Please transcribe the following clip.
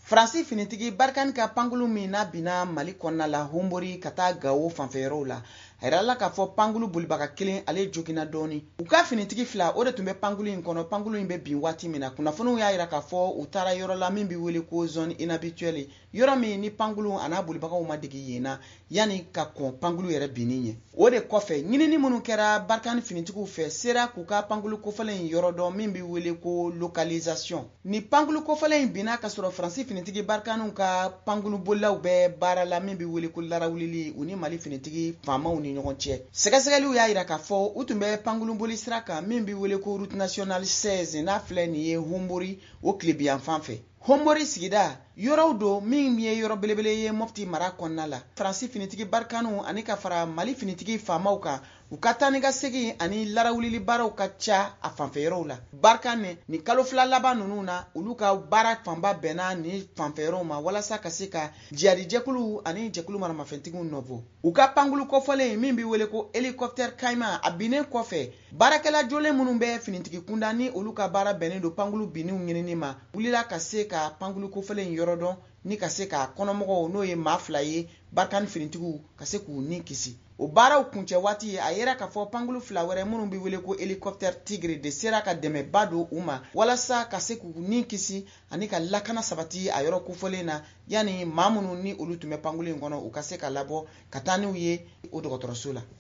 Faransi finitigi Barkani ka pankulu min n'a binna Mali kɔnɔna la Honbori ka taa Gawo fanfɛyɔrɔw la. A yirala k'a fɔ pankulu bolibaga kelen ale joginna dɔɔni. U ka finitigi fila o de tun bɛ pankulu in kɔnɔ. Pankulu in bɛ bin waati min na. Kunnafoniw y'a yira k'a fɔ u taara yɔrɔ la min bɛ wele ko zone inhabituelle. Yɔrɔ min ni pankulu a n'a bolibagaw ma degi yen na yanni ka kɔn pankulu yɛrɛ binni ɲɛ. O de kɔfɛ ɲinini minnu kɛra Barkani finitigiw fɛ sera k'u ka pankulu kofɔlen in yɔrɔ dɔn min bɛ wele ko localisation. Ni pankulu kofɔlen in binna ka sɔrɔ Faransi finitigi Barkaniw ka pankulu bolilaw bɛɛ baara la min bɛ wele ko larawulili u ni Mali finitigi faamaw ni ɲɔgɔn cɛ. Sɛgɛsɛgɛliw y'a yira k'a fɔ u tun bɛ pankulu boli sira kan min bɛ wele ko route nationale 16 n'a filɛ nin ye Honbori o tilebiyan fan fɛ. Honbori sigida yɔrɔw do min ye yɔrɔ belebele ye Mopti mara kɔnɔna la. Faransi finitigi Barkaniw ani ka fara Mali finitigi faamaw kan u ka taa ni ka segin ani larawulili baaraw ka ca a fanfɛyɔrɔw la. Barkani ni kalo fila laban ninnu na olu ka baara fanba bɛnna ni fanfɛyɔrɔw ma walasa ka se ka jihadijɛkulu ani jɛkulu maramafɛntigiw nɔbɔ. U ka pankulu kɔfɔlen min bɛ wele ko hélicoptère Caïman a binnen kɔfɛ baarakɛla jolen minnu bɛ finitigi kunda ni olu ka baara bɛnnen don pankulu binniw ɲinini ma wulila ka se ka pankulu kofɔlen in yɔrɔ dɔn ni ka se ka kɔnɔmɔgɔw n'o ye maa fila ye Barkani finitigiw ka se k'u ni kisi. O baaraw kuncɛ waati a yera k'a fɔ pankulu fila wɛrɛ minnu bɛ wele ko hélicoptère Tigre de sera ka dɛmɛba don u ma walasa ka se k'u ni kisi ani ka lakana sabati a yɔrɔ kofɔlen na yanni maa minnu ni olu tun bɛ pankulu in kɔnɔ u ka se ka labɔ ka taa n'u ye o dɔgɔtɔrɔso la.